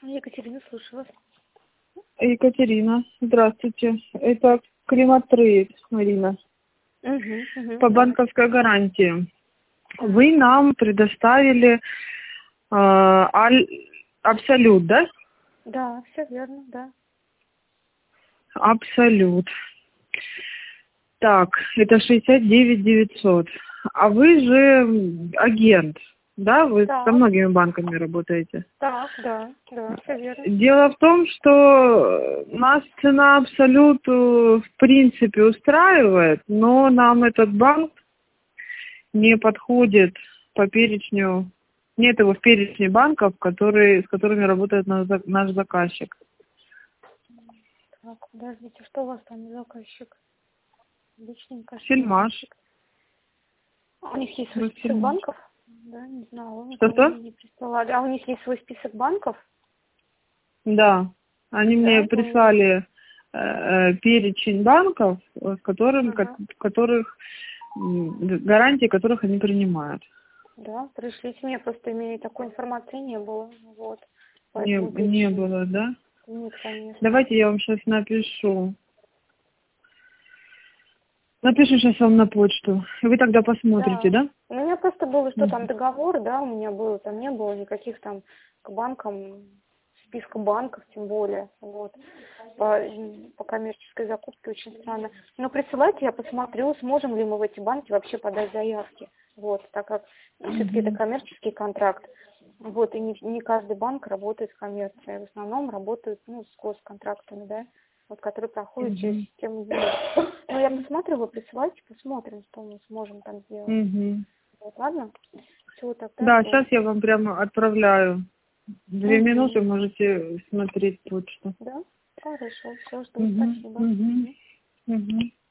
Екатерина, слушаю вас. Екатерина, здравствуйте. Это Климат-трейд, Марина. По банковской гарантии. Вы нам предоставили Абсолют, да? Да, все верно, да. Абсолют. Так, это 69 900. А вы же агент, да? Вы Да. со многими банками работаете. Да, все верно. Дело в том, что нас цена Абсолют в принципе устраивает, но нам этот банк не подходит по перечню. Нет его в перечне банков, с которыми работает наш заказчик. Так, подождите, что у вас там за заказчик? Личненько. Сельмаш. У них есть свой список банков? Да, не знала. Что-что? Не присылали. А у них есть свой список банков? Да. Они мне прислали перечень банков, с которых гарантии которых они принимают. Да, пришлите мне, просто мне такой информации не было. Вот. Не было, да? Нет, конечно. Давайте я вам сейчас напишу. Напишу сейчас вам на почту. И вы тогда посмотрите, да? У меня просто было, что там договор, да, у меня был, там не было никаких там к банкам, списка банков, тем более, вот, по коммерческой закупке очень странно. Но присылайте, я посмотрю, сможем ли мы в эти банки вообще подать заявки, вот, так как все-таки это коммерческий контракт, вот, и не каждый банк работает с коммерцией, в основном работают, с госконтрактами, да, вот, которые проходят через систему ЕС. Ну, я посмотрю, вы присылайте, посмотрим, что мы сможем там сделать. Вот, ладно? Всего тогда. Да, сейчас я вам прямо отправляю. 2 минуты можете смотреть почту. Да? Хорошо, все, жду, спасибо.